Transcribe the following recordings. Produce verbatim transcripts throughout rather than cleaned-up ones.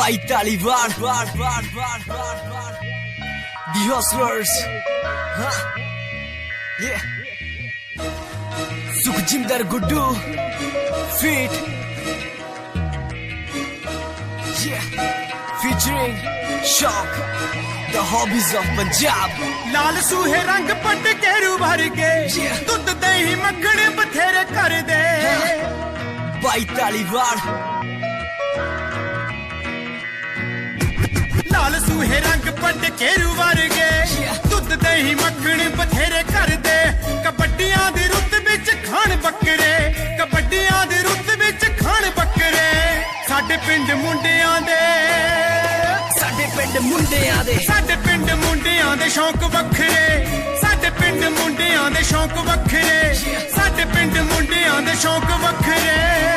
By Taliban, the hustlers, huh? Yeah. Sukhjinder Guddu, feat. Yeah. Featuring Shock, the hobbies of Punjab. लाल सूहे रंग पट केरू भर के दूध दही मक्खन बथेरे कर दे By Taliban. लाल सूहे रंग पट केरू भर के दूध दही मक्खन बथेरे कर दे कबड्डियां दी रुत विच खान बकरे कबड्डियां दी रुत विच खान बकरे साडे पिंड मुंडियां दे साडे पिंड मुंडियां दे साडे पिंड मुंडियां दे शौक वखरे साडे पिंड मुंडियां दे शौक वखरे साडे पिंड मुंडियां दे शौक वखरे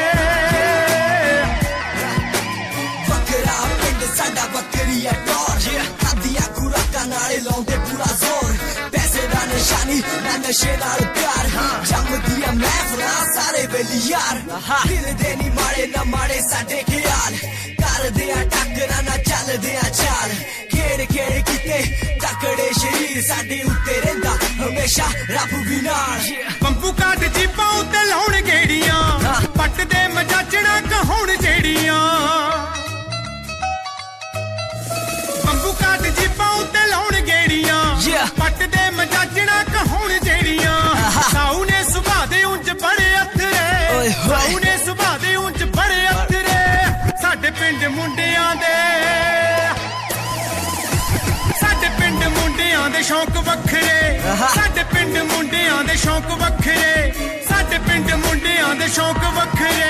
वखरा पिंड साडा बकरिया टोर खादियां खुराकां नाले लाउंदे पूरा जोर पैसे दा निशानी ना नशे नाल प्यार जमदियां महफिलां सारे वेली यार दिल दे नी माड़े ना माड़े साडे ख्याल करदे आ टक्करां ना चलदे आ चाल खेड़ खेड़ कीते तकड़े शरीर साडे उत्ते रहिंदा हमेशा रब भी नाल पंपू काट जीपां उत्ते लाउण गेड़ियां पट दे मजाजणा कहाउण जेड़ियां पंपू काट जीपां उत्ते लाउण गेड़ियां पट दे मजाजणा कहाउण जेड़ियां साऊ ने सुभा दे उंज बड़े अथरे साऊ ने सुभा दे उंज बड़े अथरे साडे पिंड मुंडियां दे साडे पिंड मुंडियां दे शौक वखरे साडे पिंड मुंडियां दे शौक वखरे साडे पिंड मुंडियां दे शौक वखरे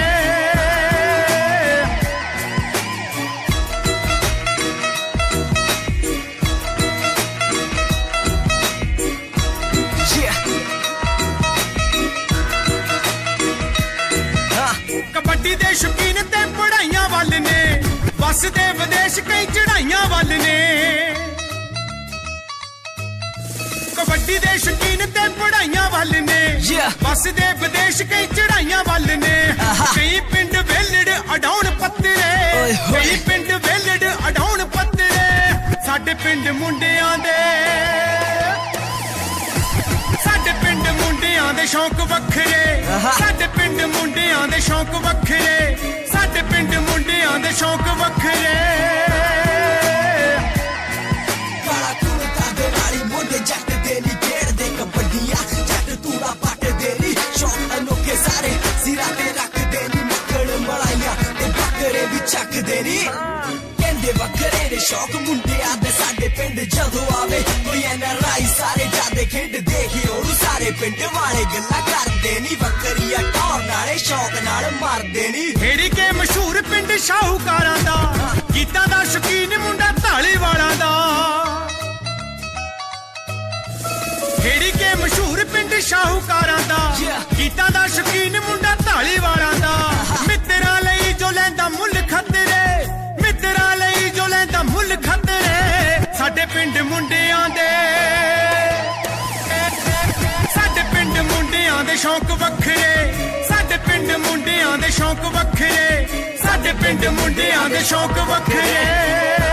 कबड्डी दे शौकीन ते पढ़ाइयां वल ने बस दे विदेश कई चढ़ाइयां वल ने कबड्डी दे शौकीन ते पढ़ाइयां वल ने बस दे विदेश कई चढ़ाइयां वल ने कई पिंड वेलड़ अडाउण पत्तरे कई पिंड वेलड़ अडाउण पत्तरे साडे पिंड मुंडियां दे साडे पिंड मुंडियां दे शौक वखरे साडे पिंड मुंडियां दे शौक वखरे साडे पिंड मुंडियां दे शौक वखरे काला कुर्ता दे नाली मोढे जट दे नी खेड़दे कबड्डियां जट तूड़ा पट दे नी शौक अनोखे सारे सिरा ते रख दे नी मक्खन मलाइयां ते बकरे भी चक दे नी कहंदे वखरे दे शौक मुंडियां दे साडे पिंड जदों आवे कोई एनआरआई सारे जादे खेड देखे ओनू सारे पिंड वाले गल्लां करदे नी बकरिया टौर नाले शौक नाल मारदे नी हेड़ी के मशहूर पिंड शाहूकारां दा गीतां दा शौकीन मुंडा ढालीवालां दा हेड़ी के मशहूर पिंड शाहूकारां दा गीतां दा शौकीन मुंडा ढालीवालां दा मित्तरां लई जो लैंदा मुੱਲ खतरे मित्तरां लई जो लैंदा मुੱਲ खतरे साडे पिंड मुंडियां दे साडे पिंड मुंडियां दे शौक वखरे साडे पिंड मुंडियां दे शौक वखरे साडे पिंड मुंडियां दे शौक वखरे